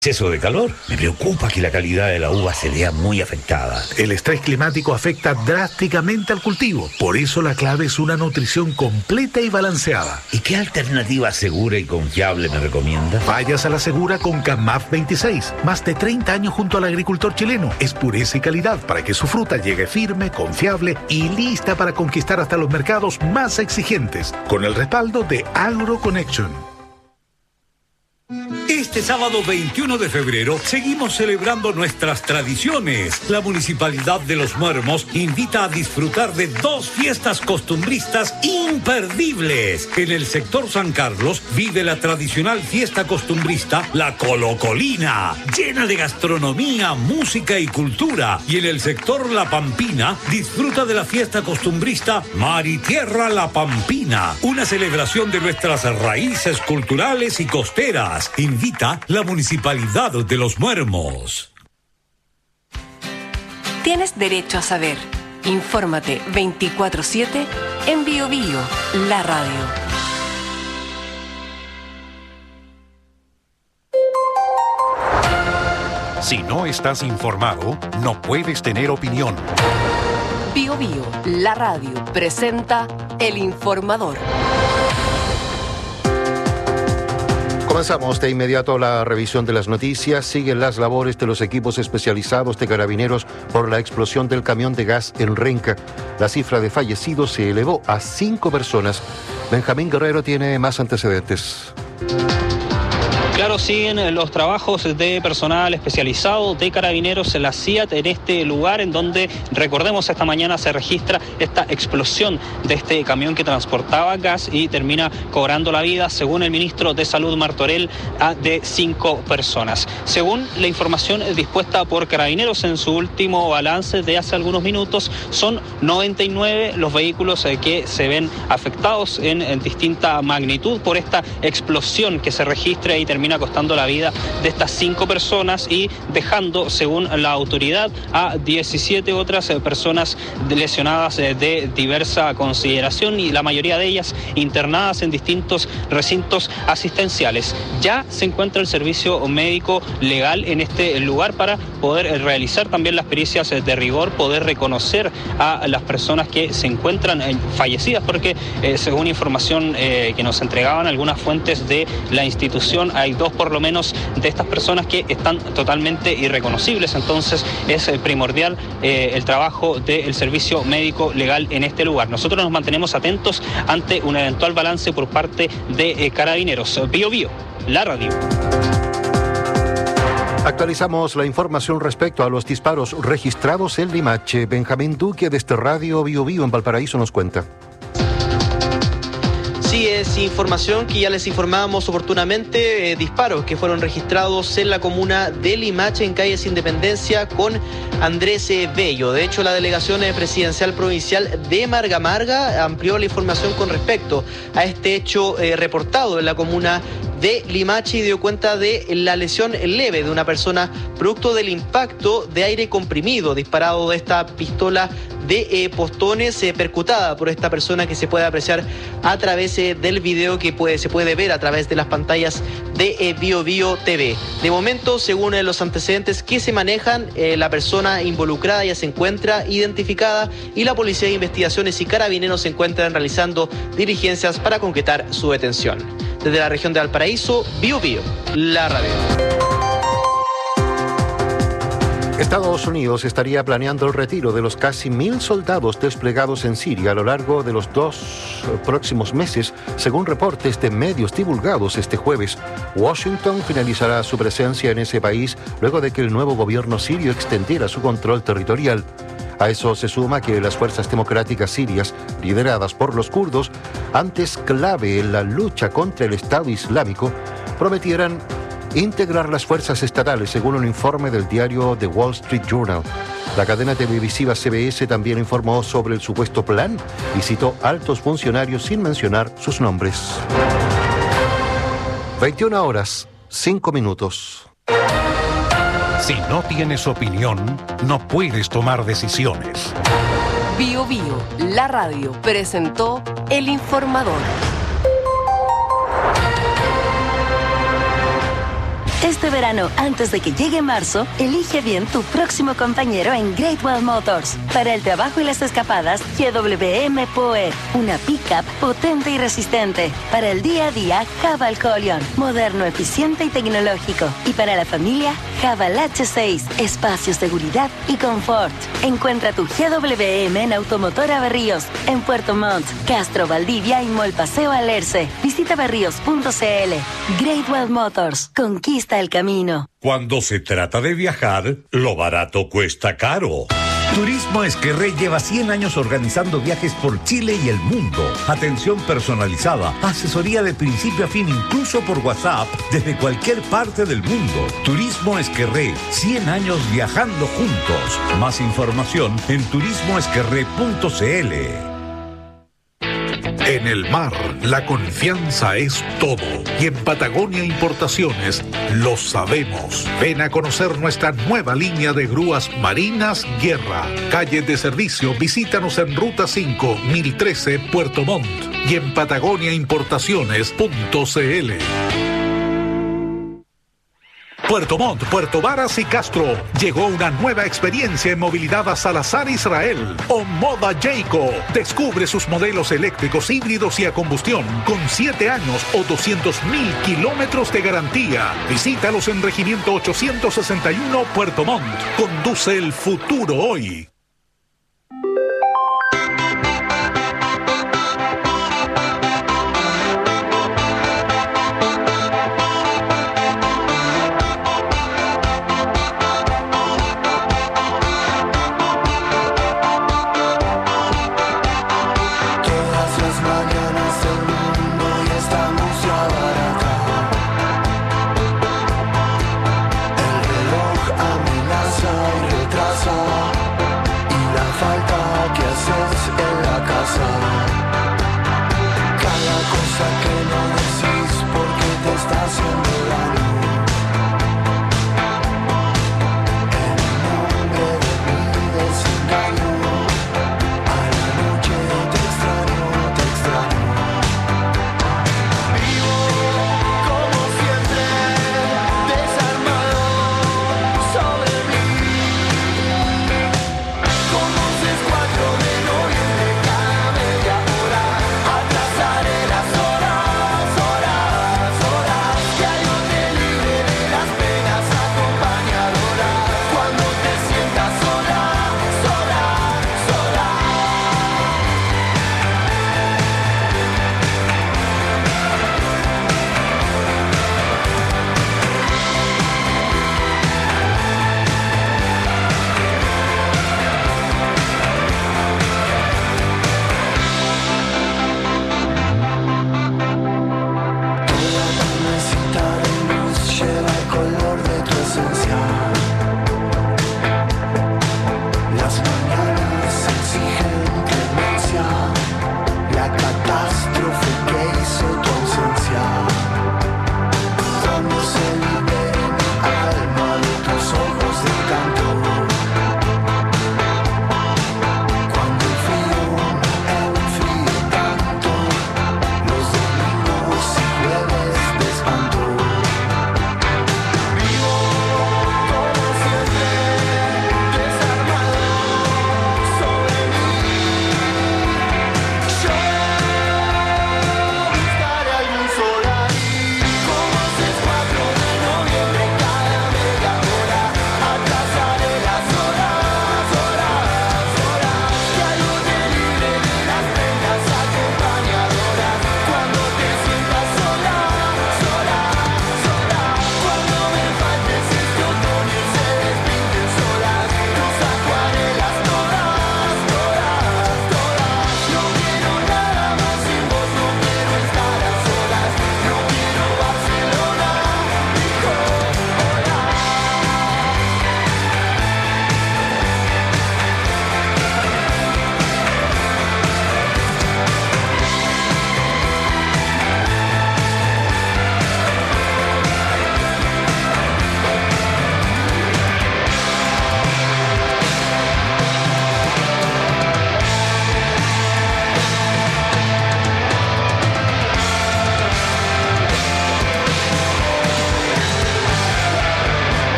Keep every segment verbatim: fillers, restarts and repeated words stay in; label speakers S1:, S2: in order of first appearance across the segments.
S1: Exceso de calor. Me preocupa que la calidad de la uva se vea muy afectada.
S2: El estrés climático afecta drásticamente al cultivo. Por eso la clave es una nutrición completa y balanceada.
S1: ¿Y qué alternativa segura y confiable me recomienda?
S2: Vayas a la segura con Camaf veintiséis. Más de treinta años junto al agricultor chileno. Es pureza y calidad para que su fruta llegue firme, confiable y lista para conquistar hasta los mercados más exigentes. Con el respaldo de AgroConnection.
S3: Este sábado veintiuno de febrero seguimos celebrando nuestras tradiciones. La Municipalidad de Los Muermos invita a disfrutar de dos fiestas costumbristas imperdibles. En el sector San Carlos vive la tradicional fiesta costumbrista La Colocolina, llena de gastronomía, música y cultura. Y en el sector La Pampina disfruta de la fiesta costumbrista Mar y Tierra La Pampina, una celebración de nuestras raíces culturales y costeras. Invita la Municipalidad de Los Muermos.
S4: Tienes derecho a saber. Infórmate veinticuatro siete en Bio Bio, la radio.
S5: Si no estás informado, no puedes tener opinión.
S4: Bio Bio, la radio, presenta El Informador.
S6: Comenzamos de inmediato la revisión de las noticias. Siguen las labores de los equipos especializados de Carabineros por la explosión del camión de gas en Renca. La cifra de fallecidos se elevó a cinco personas. Benjamín Guerrero tiene más antecedentes.
S7: Claro, siguen los trabajos de personal especializado de Carabineros en la C I A T en este lugar en donde, recordemos, esta mañana se registra esta explosión de este camión que transportaba gas y termina cobrando la vida, según el ministro de Salud Martorell, a de cinco personas. Según la información dispuesta por Carabineros en su último balance de hace algunos minutos, son noventa y nueve los vehículos que se ven afectados en, en distinta magnitud por esta explosión que se registra y termina costando la vida de estas cinco personas y dejando, según la autoridad, a diecisiete otras personas lesionadas de diversa consideración y la mayoría de ellas internadas en distintos recintos asistenciales. Ya se encuentra el servicio médico legal en este lugar para poder realizar también las pericias de rigor, poder reconocer a las personas que se encuentran fallecidas, porque eh, según información eh, que nos entregaban algunas fuentes de la institución, hay dos por lo menos de estas personas que están totalmente irreconocibles. Entonces es primordial eh, el trabajo del servicio médico legal en este lugar. Nosotros nos mantenemos atentos ante un eventual balance por parte de eh, Carabineros. Bio Bio, la radio.
S6: Actualizamos la información respecto a los disparos registrados en Limache. Benjamín Duque desde Radio Bio Bio en Valparaíso nos cuenta.
S8: Sí, es información que ya les informábamos oportunamente, eh, disparos que fueron registrados en la comuna de Limache, en calles Independencia, con Andrés eh, Bello. De hecho, la delegación eh, presidencial provincial de Marga Marga amplió la información con respecto a este hecho eh, reportado en la comuna de Limache y dio cuenta de la lesión leve de una persona producto del impacto de aire comprimido disparado de esta pistola de eh, postones eh, percutada por esta persona, que se puede apreciar a través eh, del video que puede, se puede ver a través de las pantallas de eh, Bio Bio T V. De momento, según eh, los antecedentes que se manejan, eh, la persona involucrada ya se encuentra identificada y la Policía de Investigaciones y Carabineros se encuentran realizando diligencias para concretar su detención. Desde la región de Valparaíso, Bio Bio, la radio.
S6: Estados Unidos estaría planeando el retiro de los casi mil soldados desplegados en Siria a lo largo de los dos próximos meses, según reportes de medios divulgados este jueves. Washington finalizará su presencia en ese país luego de que el nuevo gobierno sirio extendiera su control territorial. A eso se suma que las fuerzas democráticas sirias, lideradas por los kurdos, antes clave en la lucha contra el Estado Islámico, prometieran integrar las fuerzas estatales, según un informe del diario The Wall Street Journal. La cadena televisiva C B S también informó sobre el supuesto plan y citó altos funcionarios sin mencionar sus nombres. veintiuna horas, cinco minutos.
S5: Si no tienes opinión, no puedes tomar decisiones.
S4: Bio Bio, la radio, presentó El Informador.
S9: Este verano, antes de que llegue marzo, elige bien tu próximo compañero en Great Wall Motors. Para el trabajo y las escapadas, G W M Power, una pickup potente y resistente. Para el día a día, Haval Colion, moderno, eficiente y tecnológico. Y para la familia, Haval H seis, espacio, seguridad y confort. Encuentra tu G W M en Automotora Berríos, en Puerto Montt, Castro, Valdivia y Mall Paseo Alerce. Visita berríos punto c l. Great Wall Motors, conquista el camino.
S3: Cuando se trata de viajar, lo barato cuesta caro.
S1: Turismo Esquerrey lleva cien años organizando viajes por Chile y el mundo. Atención personalizada, asesoría de principio a fin, incluso por WhatsApp, desde cualquier parte del mundo. Turismo Esquerrey, cien años viajando juntos. Más información en turismo esquerrey punto c l.
S2: En el mar, la confianza es todo. Y en Patagonia Importaciones lo sabemos. Ven a conocer nuestra nueva línea de grúas marinas Guerra. Calle de servicio, visítanos en Ruta cinco, mil trece, Puerto Montt. Y en patagonia importaciones punto c l. Puerto Montt, Puerto Varas y Castro. Llegó una nueva experiencia en movilidad a Salazar Israel. Omoda Jayco. Descubre sus modelos eléctricos, híbridos y a combustión con siete años o doscientos mil kilómetros de garantía. Visítalos en Regimiento ochocientos sesenta y uno, Puerto Montt. Conduce el futuro hoy.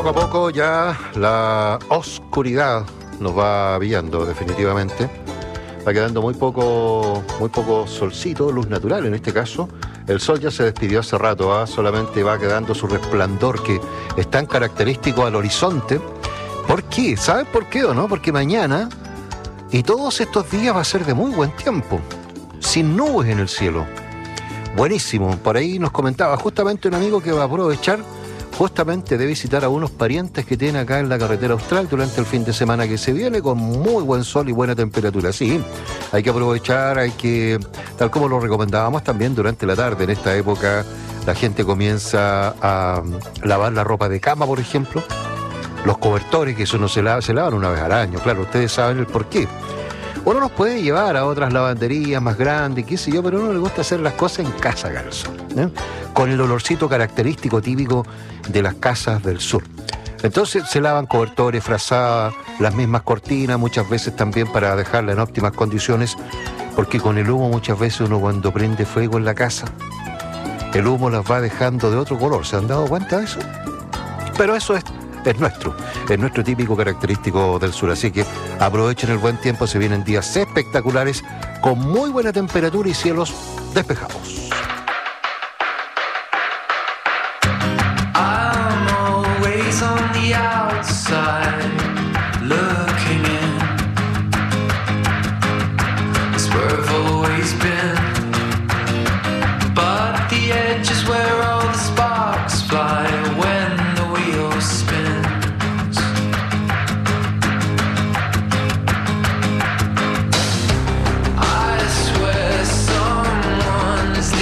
S6: a poco ya la oscuridad nos va viendo definitivamente. Va quedando muy poco, muy poco solcito, luz natural en este caso. El sol ya se despidió hace rato, ¿eh? Solamente va quedando su resplandor que es tan característico al horizonte. ¿Por qué? ¿Saben por qué o no? Porque mañana y todos estos días va a ser de muy buen tiempo, sin nubes en el cielo. Buenísimo. Por ahí nos comentaba justamente un amigo que va a aprovechar justamente de visitar a unos parientes que tiene acá en la carretera austral durante el fin de semana que se viene con muy buen sol y buena temperatura. Sí, hay que aprovechar, hay que, tal como lo recomendábamos también durante la tarde, en esta época la gente comienza a lavar la ropa de cama, por ejemplo, los cobertores, que eso no se lava, se lavan una vez al año, claro, ustedes saben el porqué. Uno los puede llevar a otras lavanderías más grandes, qué sé yo, pero a uno le gusta hacer las cosas en casa, Garzo, ¿eh? Con el olorcito característico típico de las casas del sur. Entonces se lavan cobertores, frazadas, las mismas cortinas, muchas veces también para dejarla en óptimas condiciones, porque con el humo muchas veces uno cuando prende fuego en la casa, el humo las va dejando de otro color. ¿Se han dado cuenta de eso? Pero eso es Es nuestro, es nuestro típico característico del sur, así que aprovechen el buen tiempo, se vienen días espectaculares con muy buena temperatura y cielos despejados.
S10: I'm always on the outside, looking in. It's where I've always been, but the edge is where all the sparks fly when the wheels spin. Is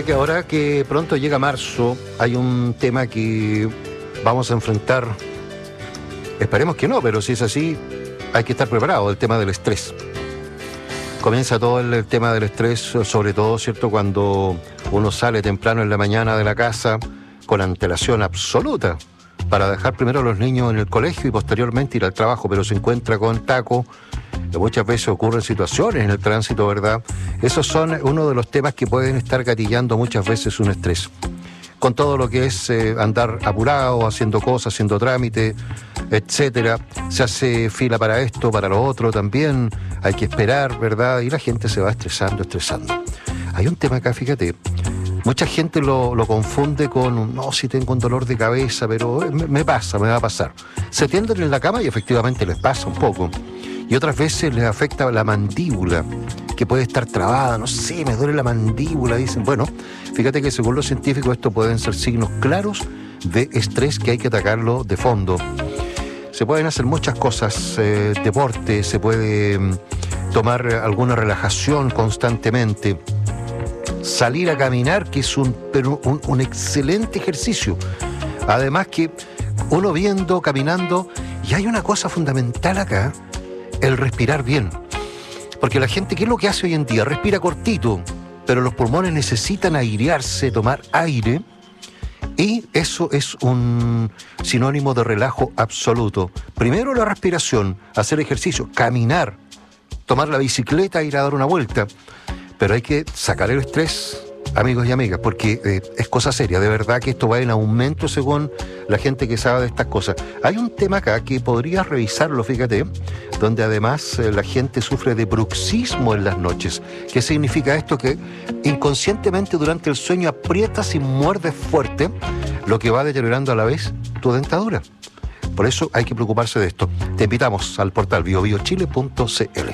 S6: que ahora que pronto llega marzo, hay un tema que vamos a enfrentar. Esperemos que no, pero si es así, hay que estar preparado, el tema del estrés. Comienza todo el, el tema del estrés, sobre todo, ¿cierto?, cuando uno sale temprano en la mañana de la casa con antelación absoluta para dejar primero a los niños en el colegio y posteriormente ir al trabajo, pero se encuentra con taco. Muchas veces ocurren situaciones en el tránsito, ¿verdad? Esos son uno de los temas que pueden estar gatillando muchas veces un estrés. Con todo lo que es eh, andar apurado, haciendo cosas, haciendo trámites, etcétera. Se hace fila para esto, para lo otro también. Hay que esperar, ¿verdad? Y la gente se va estresando, estresando. Hay un tema acá, fíjate. Mucha gente lo, lo confunde con, no, si tengo un dolor de cabeza, pero me, me pasa, me va a pasar. Se tienden en la cama y efectivamente les pasa un poco. Y otras veces les afecta la mandíbula, que puede estar trabada, no sé, me duele la mandíbula, dicen. Bueno, fíjate que según los científicos estos pueden ser signos claros de estrés que hay que atacarlo de fondo. Se pueden hacer muchas cosas, eh, deporte, se puede mm, tomar alguna relajación constantemente, salir a caminar, que es un, pero un, un excelente ejercicio. Además que uno viendo, caminando, y hay una cosa fundamental acá, el respirar bien. Porque la gente, ¿qué es lo que hace hoy en día? Respira cortito, pero los pulmones necesitan airearse, tomar aire, y eso es un sinónimo de relajo absoluto. Primero la respiración, hacer ejercicio, caminar, tomar la bicicleta, ir a dar una vuelta. Pero hay que sacar el estrés, amigos y amigas, porque eh, es cosa seria. De verdad que esto va en aumento según la gente que sabe de estas cosas. Hay un tema acá que podrías revisarlo, fíjate, donde además eh, la gente sufre de bruxismo en las noches. ¿Qué significa esto? Que inconscientemente durante el sueño aprietas y muerdes fuerte, lo que va deteriorando a la vez tu dentadura. Por eso hay que preocuparse de esto. Te invitamos al portal bio bio chile punto c l.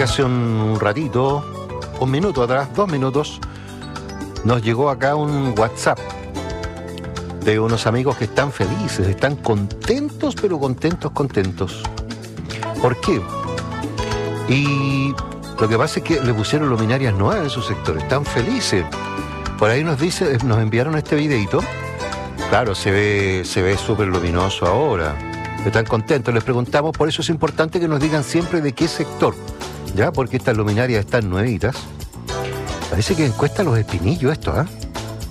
S6: hace un ratito, un minuto atrás, dos minutos, nos llegó acá un WhatsApp de unos amigos que están felices, están contentos, pero contentos, contentos. ¿Por qué? Y lo que pasa es que le pusieron luminarias nuevas en su sector, están felices. Por ahí nos dice, nos enviaron este videito. Claro, se ve, se ve súper luminoso ahora. Están contentos, les preguntamos, por eso es importante que nos digan siempre de qué sector, ¿ya? Porque estas luminarias están nuevitas. Parece que cuesta los espinillos esto, ¿ah? ¿eh?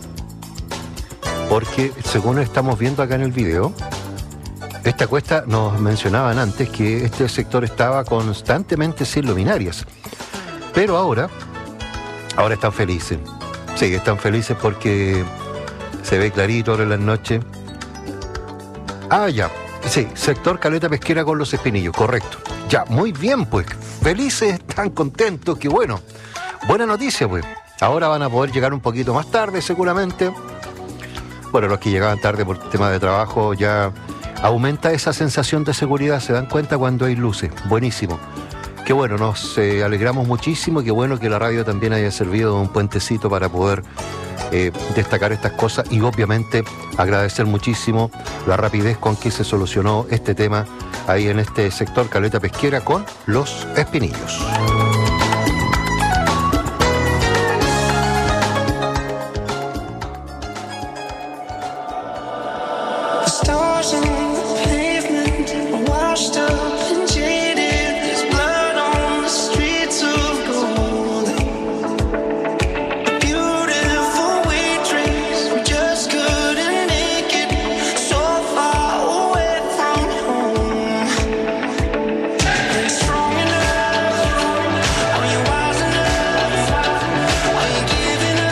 S6: Porque según estamos viendo acá en el video, esta cuesta, nos mencionaban antes que este sector estaba constantemente sin luminarias. Pero ahora, ahora están felices. Sí, están felices porque se ve clarito ahora en la noche. Ah, ya. Sí, sector Caleta Pesquera con los espinillos, correcto. Ya, muy bien, pues. Felices, están contentos, qué bueno. Buena noticia, pues. Ahora van a poder llegar un poquito más tarde, seguramente. Bueno, los que llegaban tarde por tema de trabajo ya aumenta esa sensación de seguridad, se dan cuenta cuando hay luces. Buenísimo. Qué bueno, nos eh, alegramos muchísimo y qué bueno que la radio también haya servido de un puentecito para poder eh, destacar estas cosas y obviamente agradecer muchísimo la rapidez con que se solucionó este tema ahí en este sector Caleta Pesquera con los espinillos.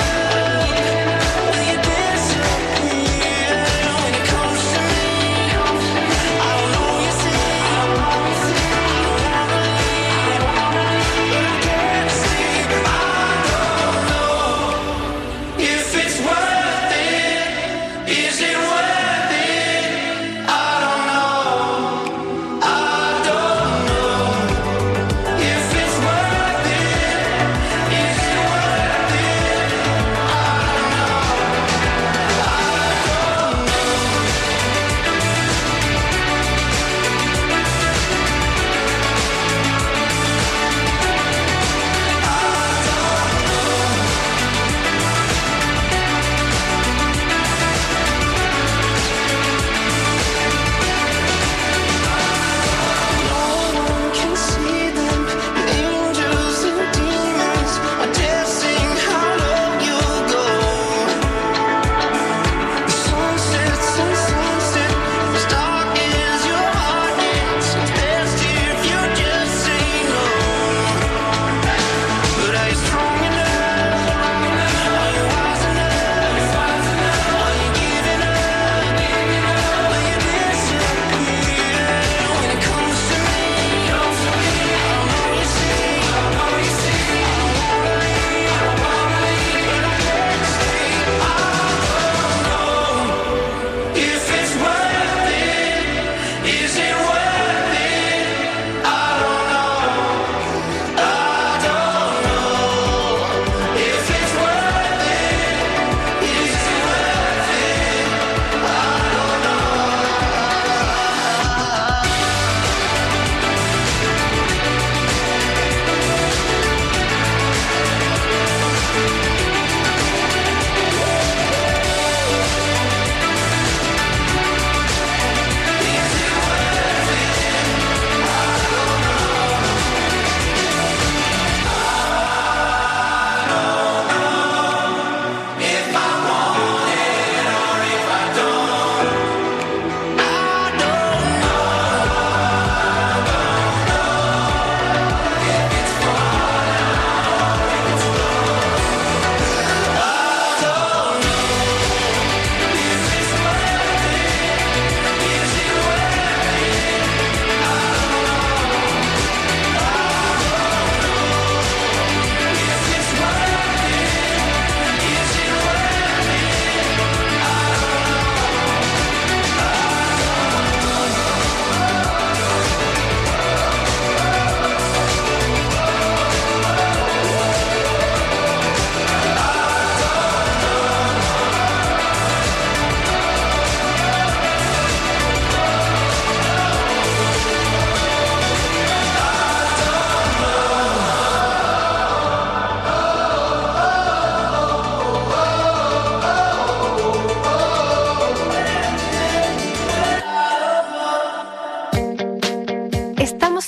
S10: When it comes to me,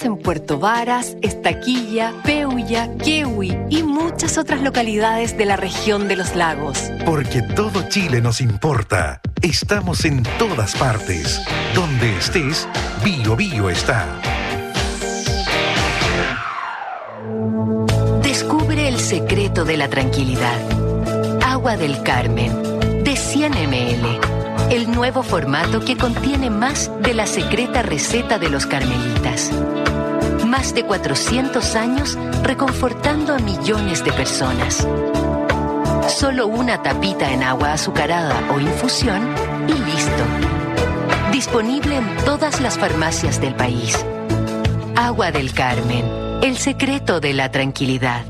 S4: en Puerto Varas, Estaquilla, Peulla, Quehue y muchas otras localidades de la región de los lagos.
S5: Porque todo Chile nos importa. Estamos en todas partes. Donde estés, Bio Bio está.
S11: Descubre el secreto de la tranquilidad. Agua del Carmen, de cien mililitros. El nuevo formato que contiene más de la secreta receta de los carmelitas. Más de cuatrocientos años reconfortando a millones de personas. Solo una tapita en agua azucarada o infusión y listo. Disponible en todas las farmacias del país. Agua del Carmen, el secreto de la tranquilidad.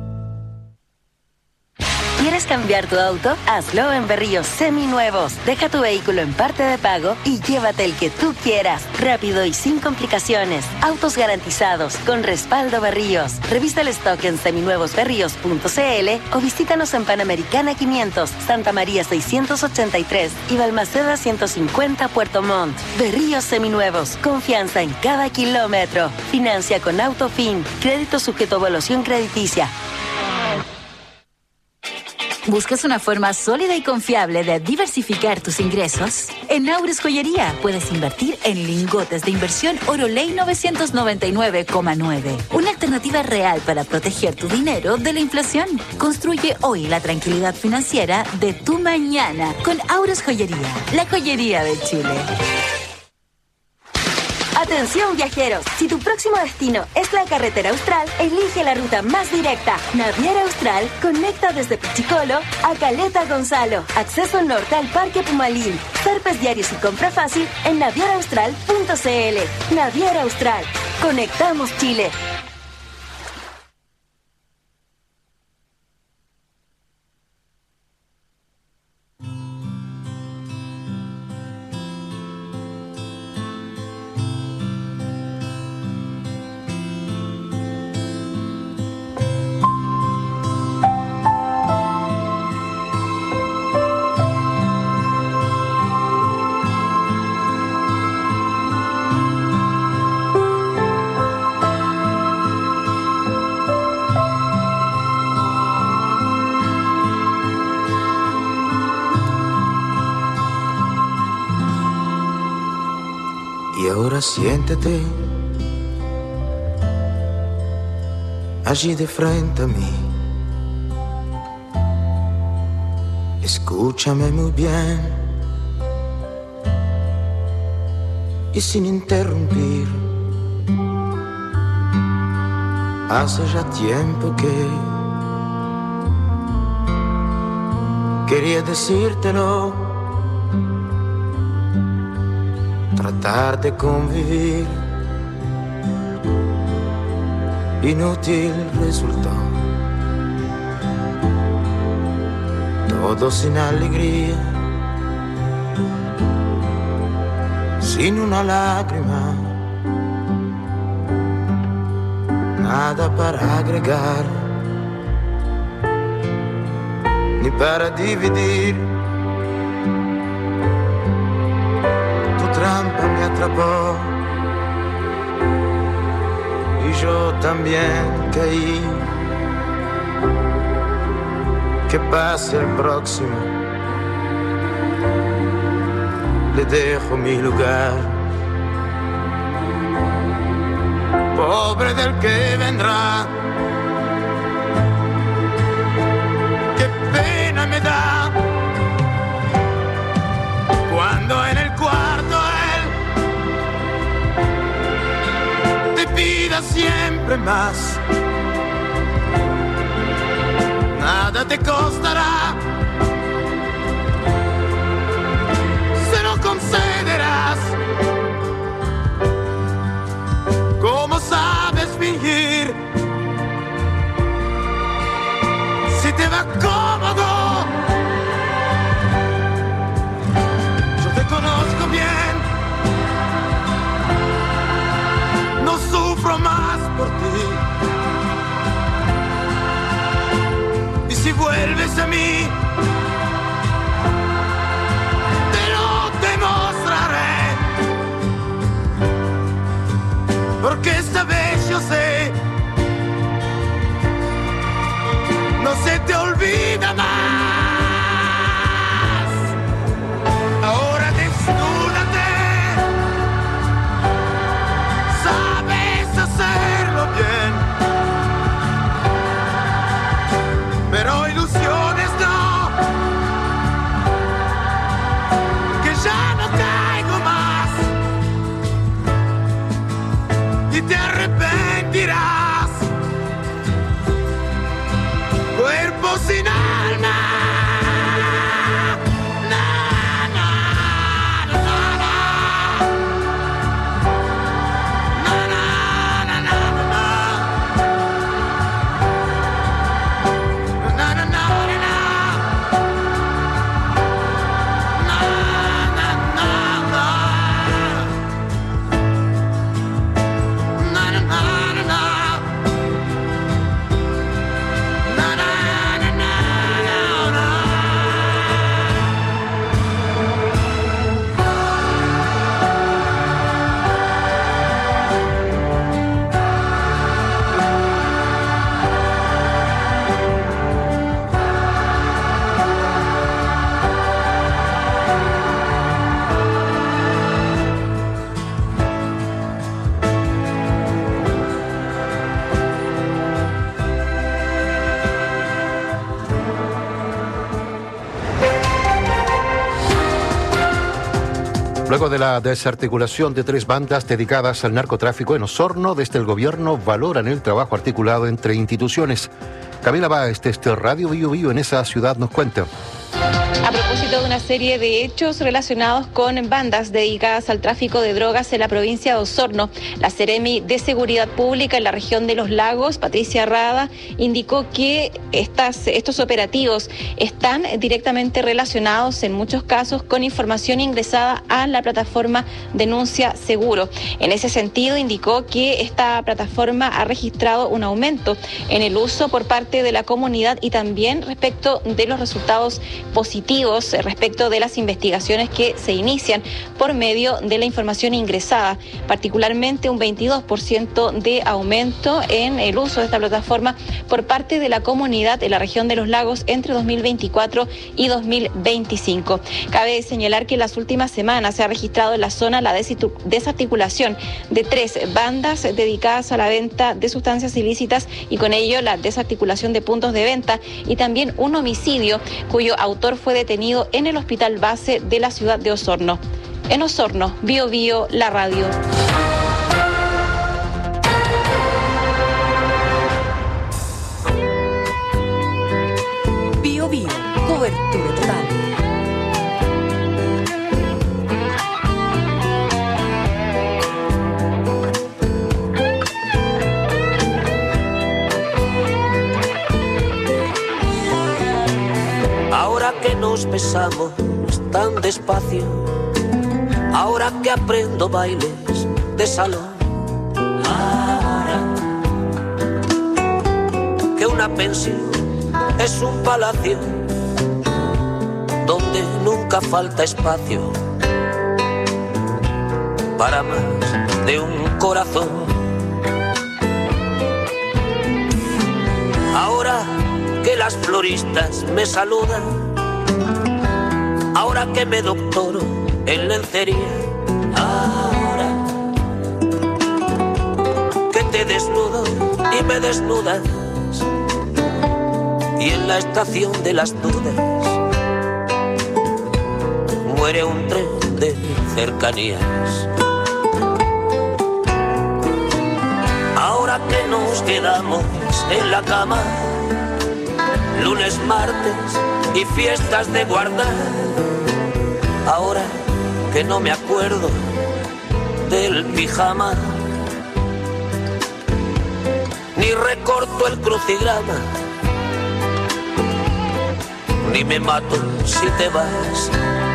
S9: ¿Quieres cambiar tu auto? Hazlo en Berríos Seminuevos. Deja tu vehículo en parte de pago y llévate el que tú quieras. Rápido y sin complicaciones. Autos garantizados con respaldo Berríos. Revisa el stock en seminuevos berríos punto c l o visítanos en Panamericana quinientos, Santa María seiscientos ochenta y tres y Balmaceda ciento cincuenta Puerto Montt. Berríos Seminuevos. Confianza en cada kilómetro. Financia con Autofin. Crédito sujeto a evaluación crediticia.
S12: ¿Buscas una forma sólida y confiable de diversificar tus ingresos? En Aures Joyería puedes invertir en lingotes de inversión Oroley novecientos noventa y nueve coma nueve. Una alternativa real para proteger tu dinero de la inflación. Construye hoy la tranquilidad financiera de tu mañana con Aures Joyería, la joyería de Chile.
S9: Atención viajeros, si tu próximo destino es la carretera austral, elige la ruta más directa. Naviera Austral conecta desde Pichicolo a Caleta Gonzalo. Acceso norte al Parque Pumalín. Zarpes diarios y compra fácil en naviera austral punto c l. Naviera Austral. Conectamos Chile.
S13: Y ahora siéntate allí de frente a mí. Escúchame muy bien y sin interrumpir. Hace ya tiempo que quería decírtelo. Tratar de convivir, inútil resultó. Todo sin alegría, sin una lágrima, nada para agregar, ni para dividir. Trampa me atrapó y yo también caí. Que pase el próximo, le dejo mi lugar. Pobre del que vendrá, qué pena me da cuando en el cuarto pida siempre más. Nada te costará, se lo concederás. ¿Cómo sabes fingir? Si te va cómodo, yo te conozco bien. No sufro más por ti. Y si vuelves a mí, te lo demostraré. Porque esta vez yo
S6: Luego de la desarticulación de tres bandas dedicadas al narcotráfico en Osorno, desde el gobierno valoran el trabajo articulado entre instituciones. Camila Báez, desde Radio Bio Bio en esa ciudad, nos cuenta.
S14: A propósito de una serie de hechos relacionados con bandas dedicadas al tráfico de drogas en la provincia de Osorno, la Seremi de Seguridad Pública en la región de Los Lagos, Patricia Rada, indicó que estas, estos operativos están directamente relacionados en muchos casos con información ingresada a la plataforma Denuncia Seguro. En ese sentido, indicó que esta plataforma ha registrado un aumento en el uso por parte de la comunidad y también respecto de los resultados positivos respecto de las investigaciones que se inician por medio de la información ingresada, particularmente un veintidós por ciento de aumento en el uso de esta plataforma por parte de la comunidad en la región de Los Lagos entre dos mil veinticuatro y dos mil veinticinco. Cabe señalar que en las últimas semanas se ha registrado en la zona la desarticulación de tres bandas dedicadas a la venta de sustancias ilícitas y con ello la desarticulación de puntos de venta y también un homicidio cuyo autor fue detenido en el hospital base de la ciudad de Osorno. En Osorno, Bio Bio, la radio.
S4: Bio Bio, cobertura total.
S15: Ahora que nos besamos tan despacio, ahora que aprendo bailes de salón, ahora que una pensión es un palacio donde nunca falta espacio para más de un corazón. Ahora que las floristas me saludan, ahora que me doctoro en lencería, ahora que te desnudo y me desnudas, y en la estación de las dudas muere un tren de cercanías. Ahora que nos quedamos en la cama, lunes, martes y fiestas de guardar, ahora que no me acuerdo del pijama, ni recorto el crucigrama, ni me mato si te vas.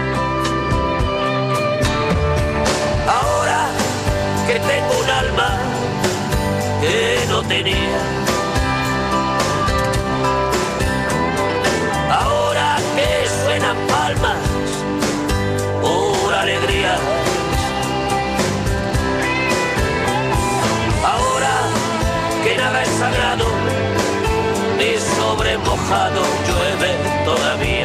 S15: Ahora que tengo un alma que no tenía, ahora que suenan palmas por alegría, ahora que nada es sagrado ni sobre mojado llueve todavía,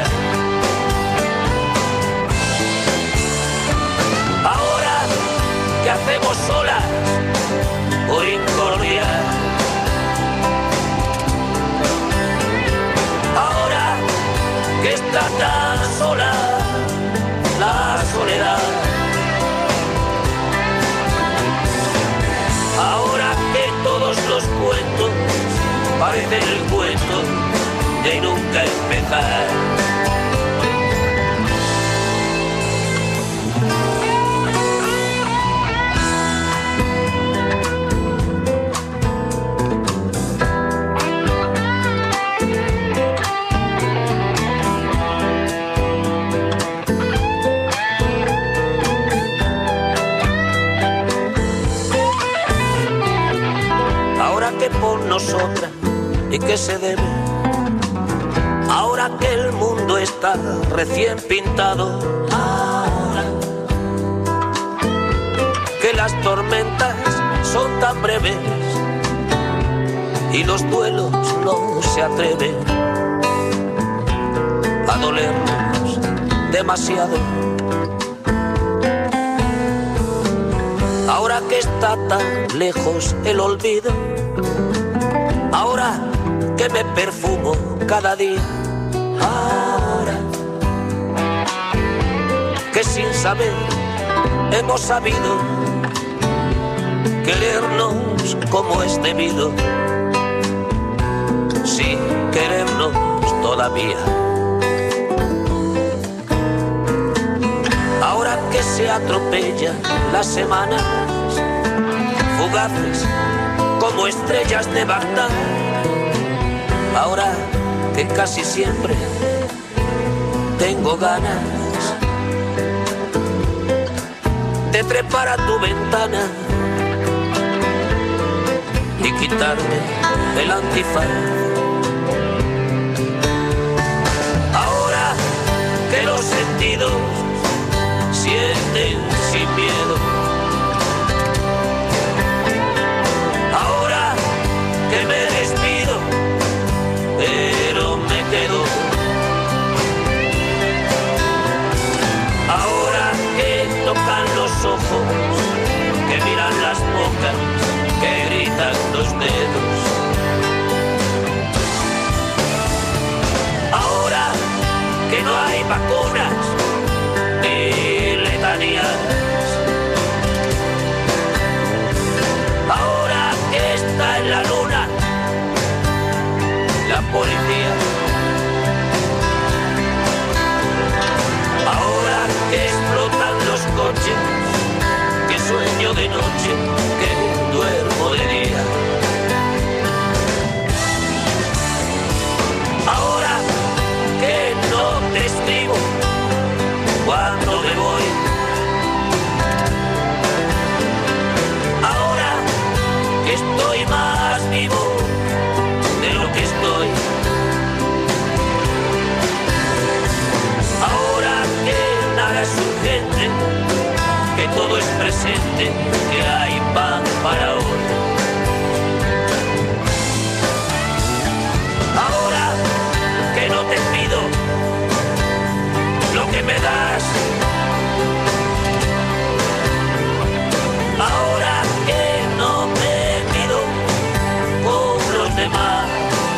S15: ahora que hacemos solas por incordia, ahora que está tan sola la soledad, ahora que todos los cuentos parecen el cuento de nunca empezar. Por nosotras y que se debe, ahora que el mundo está recién pintado, ahora que las tormentas son tan breves y los duelos no se atreven a dolernos demasiado, ahora que está tan lejos el olvido, ahora que me perfumo cada día, ahora que sin saber hemos sabido querernos como es debido, sin querernos todavía. Ahora que se atropellan las semanas, fugaces como estrellas de Bagdad, ahora que casi siempre tengo ganas de trepar a tu ventana y quitarme el antifaz. Ahora que los sentidos sienten sin miedo, ahora que me despido, pero me quedo. Ahora que tocan los ojos, que miran las bocas, que gritan los dedos. Ahora que no hay vacunas ni letanías. Ahora que está en la luna la policía. Ahora que explotan los coches, que sueño de noche, que duermo de día. Ahora que no te escribo cuando me voy. Ahora que estoy más vivo de lo que estoy. Ahora que nada es urgente, que todo es presente, que hay pan para hoy. Ahora que no te pido lo que me das. Ahora que no me pido con los demás.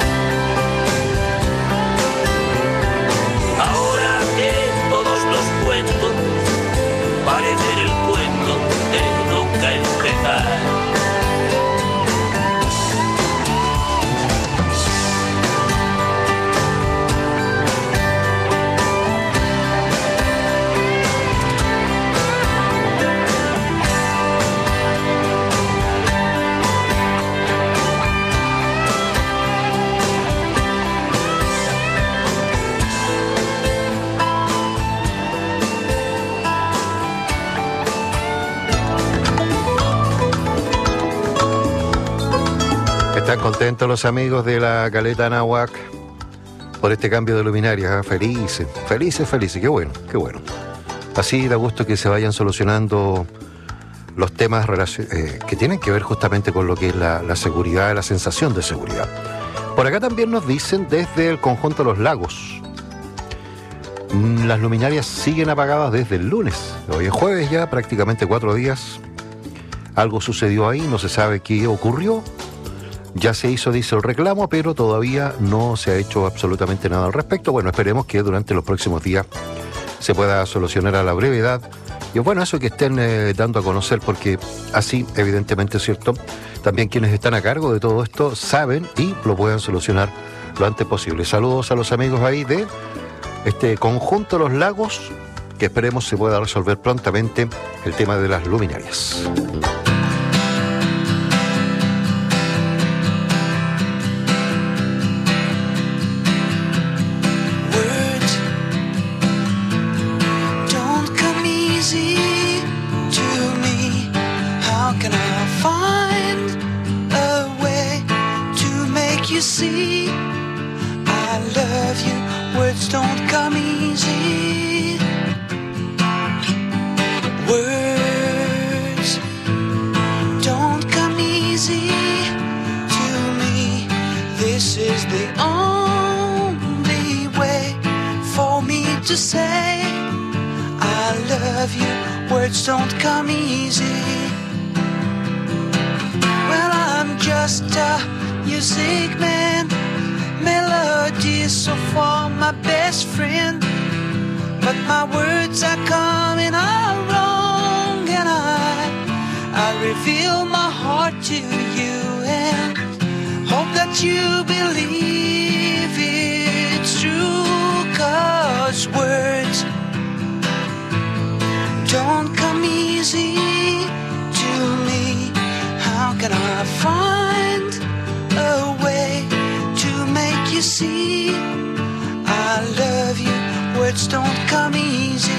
S15: Ahora que todos los cuentos parecen el cuento de nunca empezar.
S6: Están contentos los amigos de la Caleta Anáhuac por este cambio de luminarias, ¿eh? Felices, felices, felices, qué bueno, qué bueno. Así da gusto que se vayan solucionando los temas eh, que tienen que ver justamente con lo que es la, la seguridad, la sensación de seguridad. Por acá también nos dicen desde el conjunto Los Lagos, las luminarias siguen apagadas desde el lunes. Hoy es jueves ya, prácticamente cuatro días. Algo sucedió ahí, no se sabe qué ocurrió. Ya se hizo, dice, el reclamo, pero todavía no se ha hecho absolutamente nada al respecto. Bueno, esperemos que durante los próximos días se pueda solucionar a la brevedad. Y bueno, eso que estén eh, dando a conocer, porque así, evidentemente, es cierto, también quienes están a cargo de todo esto saben y lo puedan solucionar lo antes posible. Saludos a los amigos ahí de este conjunto Los Lagos, que esperemos se pueda resolver prontamente el tema de las luminarias.
S10: See, I love you, words don't come easy. Words don't come easy to me. This is the only way for me to say I love you, words don't come easy. Well, I'm just a music man, melodies so for my best friend, but my words are coming out wrong. reveal my heart to you and hope that you believe it's true, 'cause words don't come easy to me. How can I find a way to make you see I love you? Words don't come easy.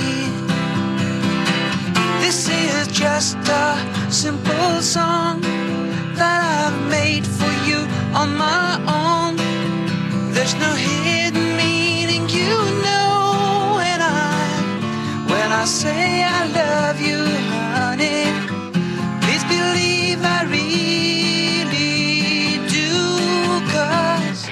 S10: This is just a simple song that I've made for you on my own. There's no hidden meaning, you know, when I, when I say I love you, honey, please believe I really do, 'cause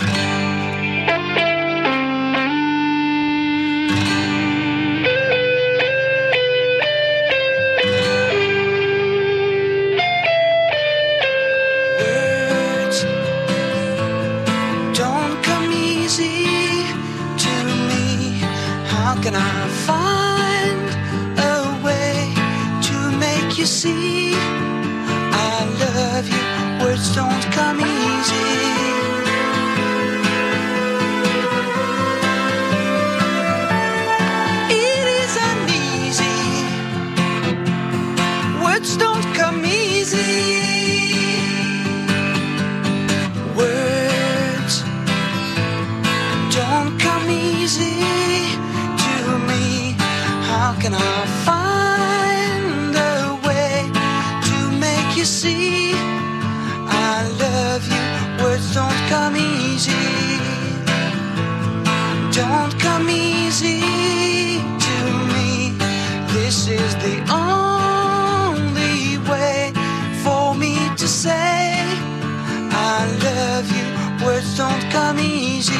S10: can I find a way to make you see I love you? Words don't come easy. It isn't easy. Words don't come easy. Words don't come easy. How can I find a way to make you see I love you? Words don't come easy. Don't come easy to me. This is the only way for me to say I love you. Words don't come easy.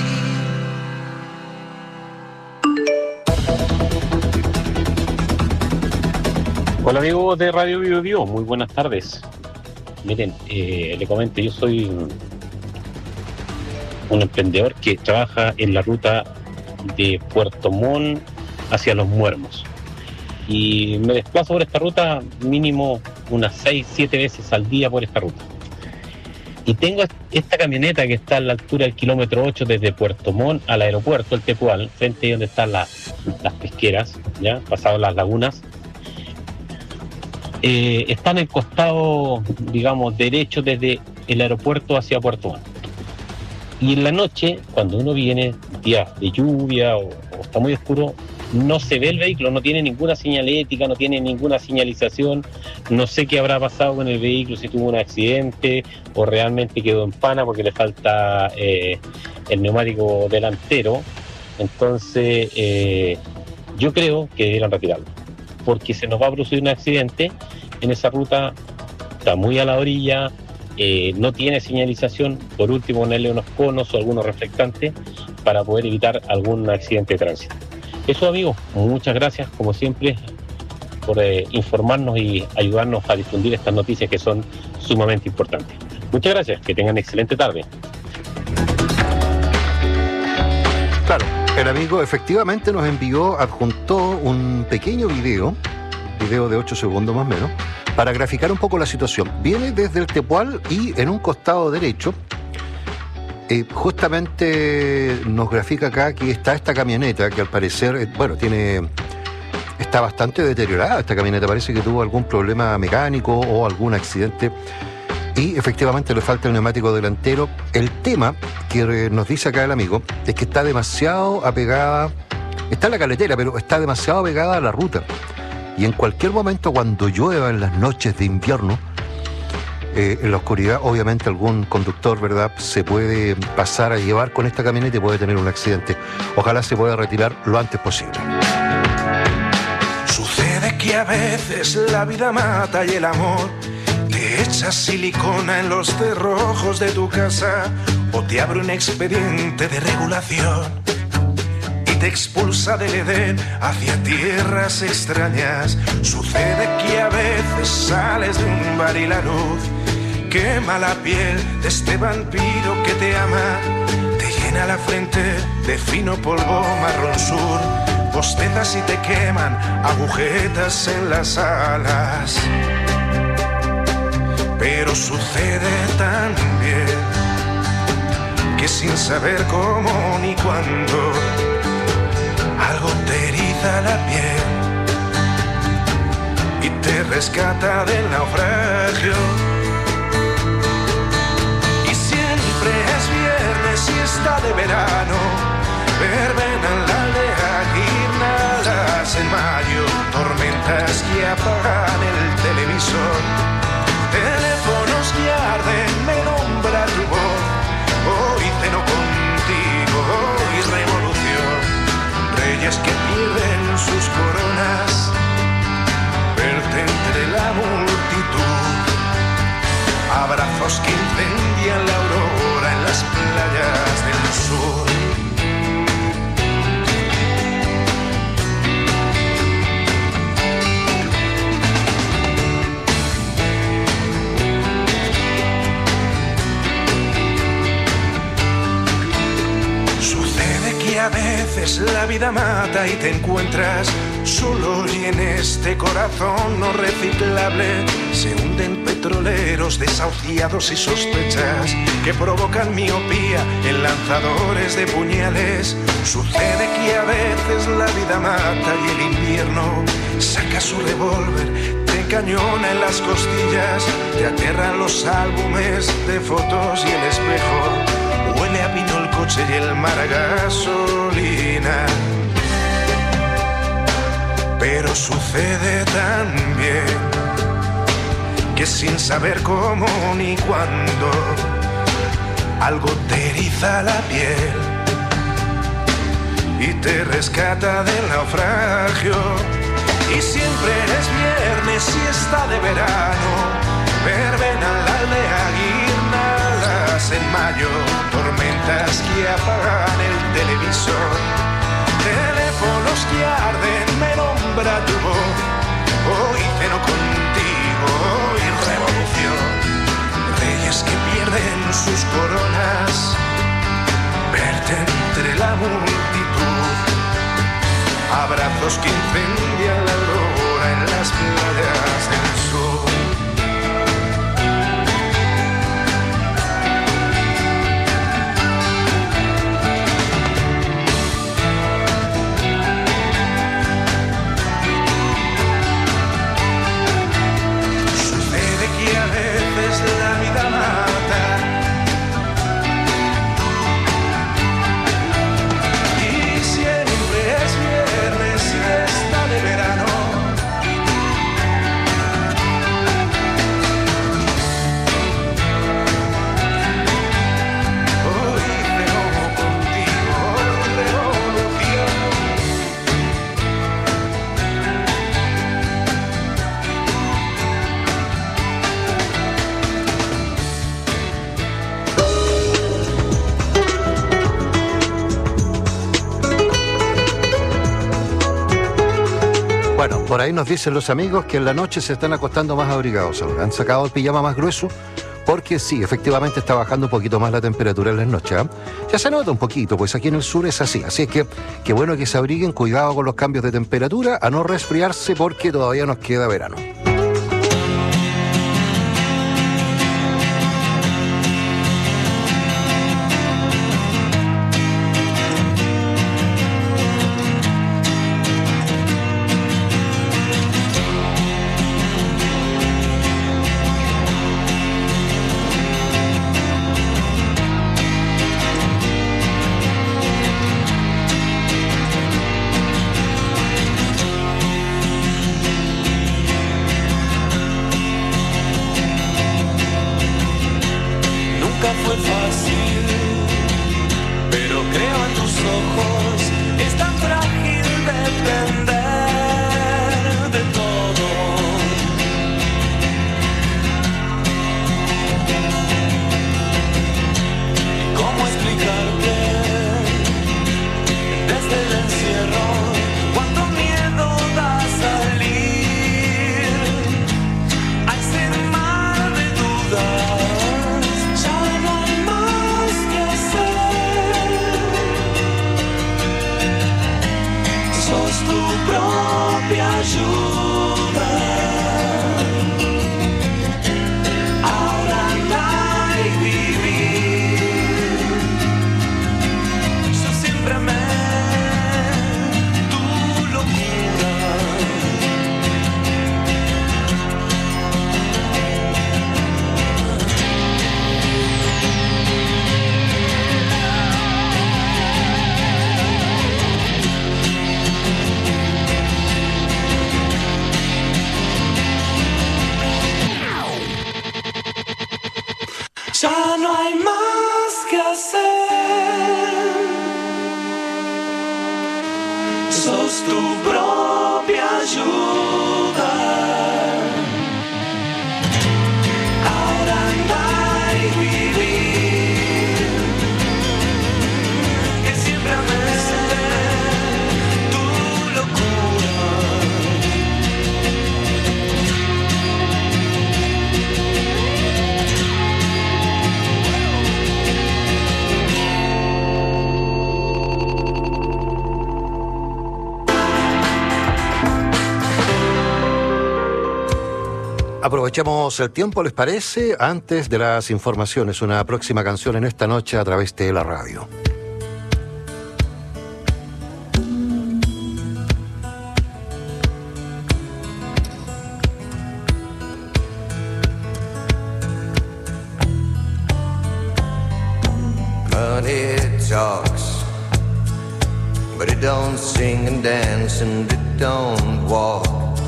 S16: Hola amigos de Radio Bio Bio, muy buenas tardes. Miren, eh, le comento, yo soy un, un emprendedor que trabaja en la ruta de Puerto Montt hacia Los Muermos. Y me desplazo por esta ruta mínimo unas seis, siete veces al día por esta ruta. Y tengo esta camioneta que está a la altura del kilómetro ocho desde Puerto Montt al aeropuerto, el Tepual, frente a donde están las, las pesqueras, ya pasado las lagunas. Eh, está en el costado, digamos, derecho desde el aeropuerto hacia Puerto Montt. Y en la noche, cuando uno viene, días de lluvia o, o está muy oscuro, no se ve el vehículo, no tiene ninguna señalética, no tiene ninguna señalización. No sé qué habrá pasado con el vehículo, si tuvo un accidente o realmente quedó en pana porque le falta eh, el neumático delantero. Entonces, eh, yo creo que debieran retirarlo, porque se nos va a producir un accidente en esa ruta, está muy a la orilla, eh, no tiene señalización. Por último, ponerle unos conos o algunos reflectantes para poder evitar algún accidente de tránsito. Eso, amigos, muchas gracias, como siempre, por eh, informarnos y ayudarnos a difundir estas noticias que son sumamente importantes. Muchas gracias, que tengan excelente tarde.
S6: Claro, el amigo efectivamente nos envió, adjuntó un pequeño video, video de ocho segundos más o menos, para graficar un poco la situación. Viene desde el Tepual y en un costado derecho, eh, justamente nos grafica acá que está esta camioneta que al parecer, eh, bueno, tiene, está bastante deteriorada esta camioneta, parece que tuvo algún problema mecánico o algún accidente. Y efectivamente le falta el neumático delantero. El tema que nos dice acá el amigo es que está demasiado apegada, está en la carretera, pero está demasiado apegada a la ruta. Y en cualquier momento, cuando llueva en las noches de invierno, eh, en la oscuridad, obviamente algún conductor, ¿verdad?, se puede pasar a llevar con esta camioneta y puede tener un accidente. Ojalá se pueda retirar lo antes posible.
S17: Sucede que a veces la vida mata y el amor te echa silicona en los cerrojos de tu casa o te abre un expediente de regulación y te expulsa del Edén hacia tierras extrañas. Sucede que a veces sales de un bar y la luz quema la piel de este vampiro que te ama, te llena la frente de fino polvo marrón sur, bostezas y te queman agujetas en las alas. pero sucede también que sin saber cómo ni cuándo algo te eriza la piel y te rescata del naufragio. Y siempre es viernes y está de verano, verbena en la aldea, guirnaldas en mayo, tormentas que apagan el televisor, teléfonos que arden, me nombra tu voz, hoy ceno contigo, hoy revolución, reyes que pierden sus coronas, verte entre la multitud, abrazos que incendian la aurora en las playas del sur. A veces la vida mata y te encuentras solo, y en este corazón no reciclable se hunden petroleros desahuciados y sospechas que provocan miopía en lanzadores de puñales. Sucede que a veces la vida mata y el invierno saca su revólver, te encañona en las costillas, te aterran los álbumes de fotos y el espejo. Huele a vino el coche y el mar a gasolina. Pero sucede también que sin saber cómo ni cuándo algo te eriza la piel y te rescata del naufragio. Y siempre es viernes y está de verano, verbena la aldea, guirnaldas en mayo, tormentas que apagan el televisor, teléfonos que arden, me nombra tu voz, hoy ceno contigo, hoy revolución, reyes que pierden sus coronas, verte entre la multitud, abrazos que incendian la aurora en las playas del sur.
S6: Por ahí nos dicen los amigos que en la noche se están acostando más abrigados. Han sacado el pijama más grueso porque sí, efectivamente está bajando un poquito más la temperatura en las noches, ¿eh? Ya se nota un poquito, pues aquí en el sur es así. Así es que qué bueno que se abriguen, cuidado con los cambios de temperatura, a no resfriarse porque todavía nos queda verano.
S10: Ya no hay más que hacer. Sos tu propia ayuda. Ahora andar y vivir. Que siempre ames tu locura.
S6: Aprovechamos el tiempo, ¿les parece? Antes de las informaciones, una próxima canción en esta noche a través de la radio.
S18: Money talks, but it don't sing and dance and it don't walk.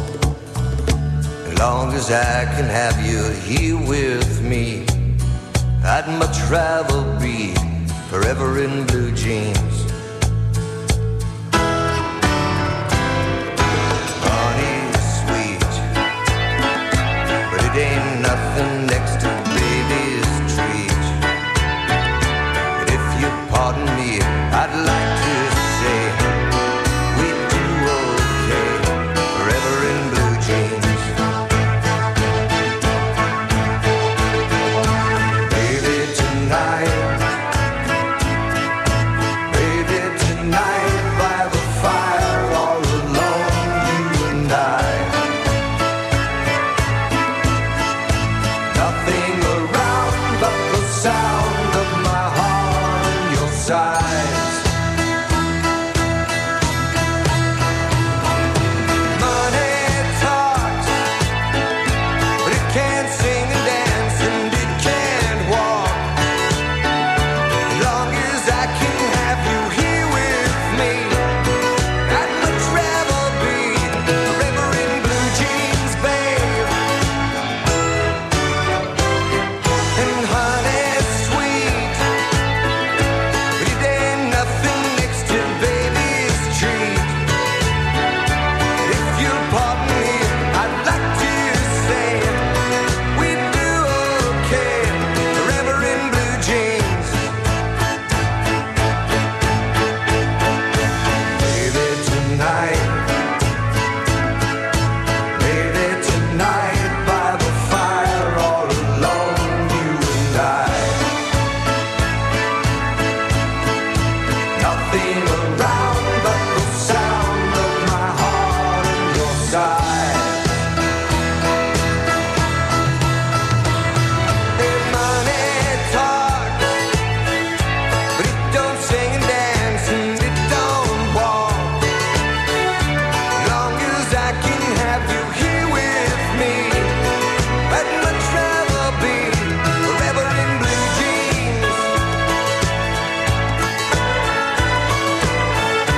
S18: As long as I can have you here with me, I'd much rather be forever in blue jeans. Honey's sweet, but it ain't nothing next to baby's treat. But if you pardon me, I'd like to say we'd do okay forever in blue jeans.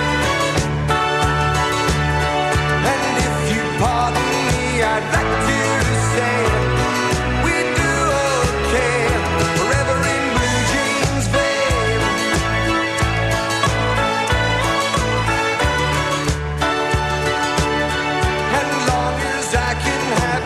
S18: I'd like to